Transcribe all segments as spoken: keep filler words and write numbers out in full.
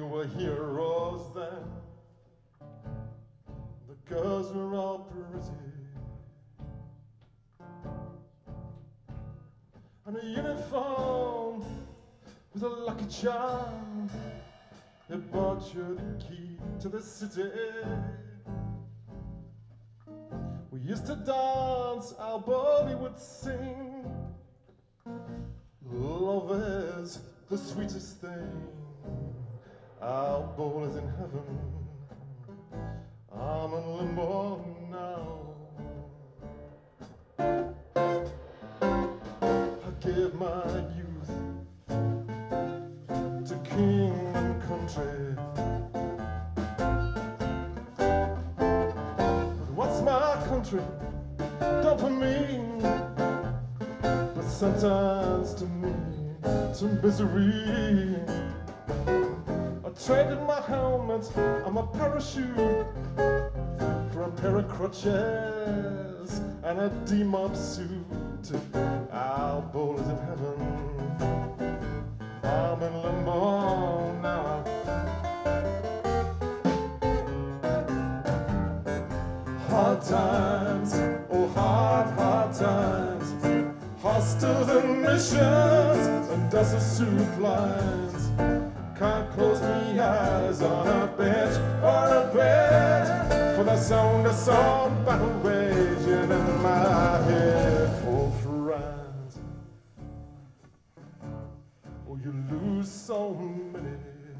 were heroes then. The girls were all pretty, and a uniform was a lucky charm. It brought you the key to the city. We used to dance, our body would sing. Love is the sweetest thing. Our ball is in heaven. I'm in limbo now. I gave my youth to king and country. But what's my country done for me? But sometimes to me, to misery. I traded my helmet and my parachute for a pair of crutches and a D-mob suit. Our bowl is in heaven. I'm in limbo now. Hard times, oh hard, hard times. Hostels and missions and desert soup lines. Can't close me eyes on a bench or a bed, for the sound of some battle raging in my head. Oh friends, oh you lose so many.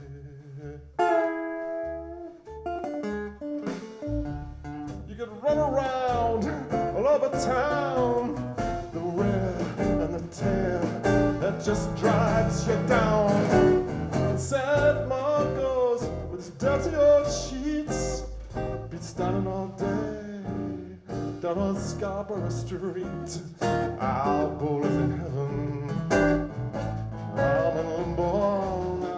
You could run around all over town, the wear and the tear that just drags you down. Sad Marcos with his dirty old sheets been standing all day down on Scarborough Street. Our bowl is in heaven. I'm in limbo now.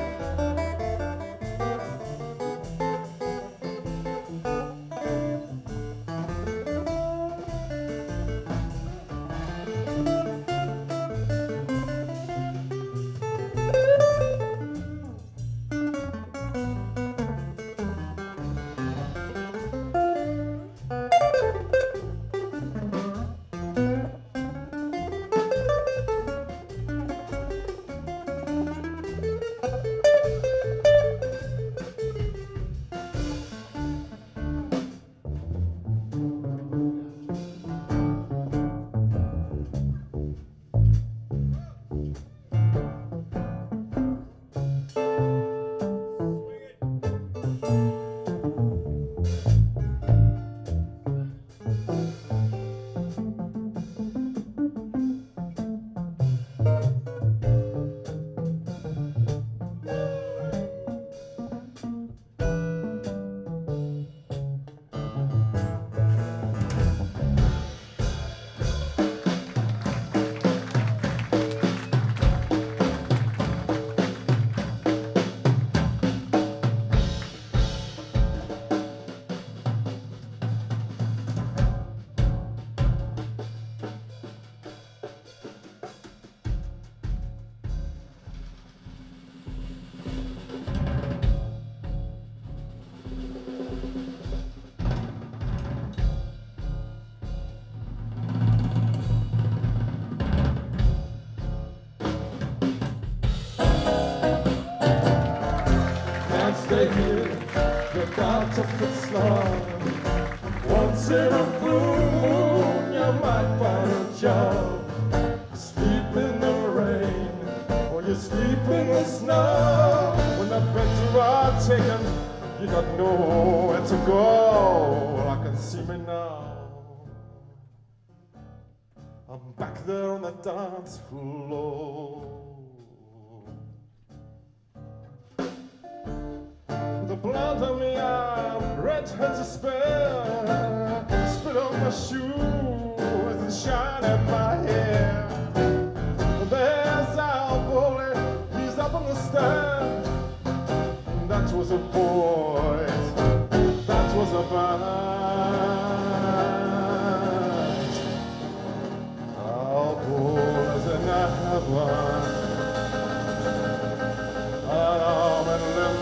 Stay here, look out to fix love. Once in a blue moon, you might find a job. You sleep in the rain, or you sleep in the snow. When the beds are taken, you got nowhere to go. I can see me now. I'm back there on the dance floor. The blood on me arm, red hands to spare. Spit on my shoes and shine at my hair. There's our bully, he's up on the stand. That was a voice, that was a band. Our boys in heaven, I'm in limbo.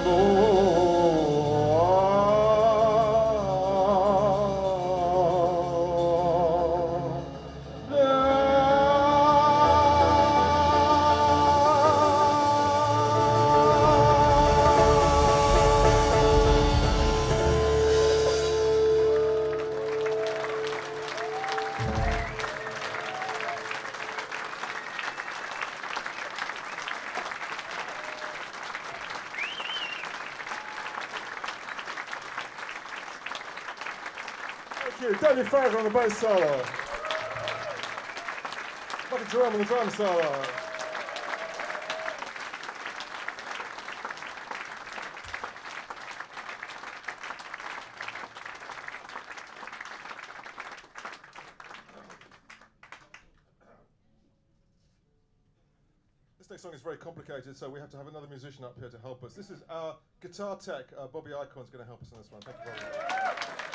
Thank you. Danny Farragher on the bass solo. Michael Jerome on the drum solo. This next song is very complicated, so we have to have another musician up here to help us. This is our guitar tech, uh, Bobby Icorn's going to help us on this one. Thank you, Bobby.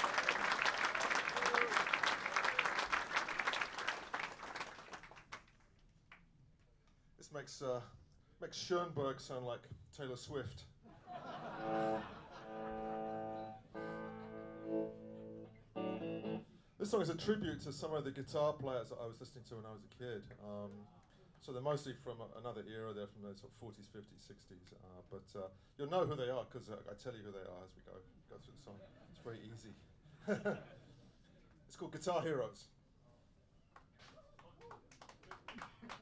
This makes uh, makes Schoenberg sound like Taylor Swift. This song is a tribute to some of the guitar players that I was listening to when I was a kid. Um, so they're mostly from a, another era. They're from the sort of forties, fifties, sixties. Uh, but uh, you'll know who they are because uh, I tell you who they are as we go go through the song. It's very easy. It's called Guitar Heroes.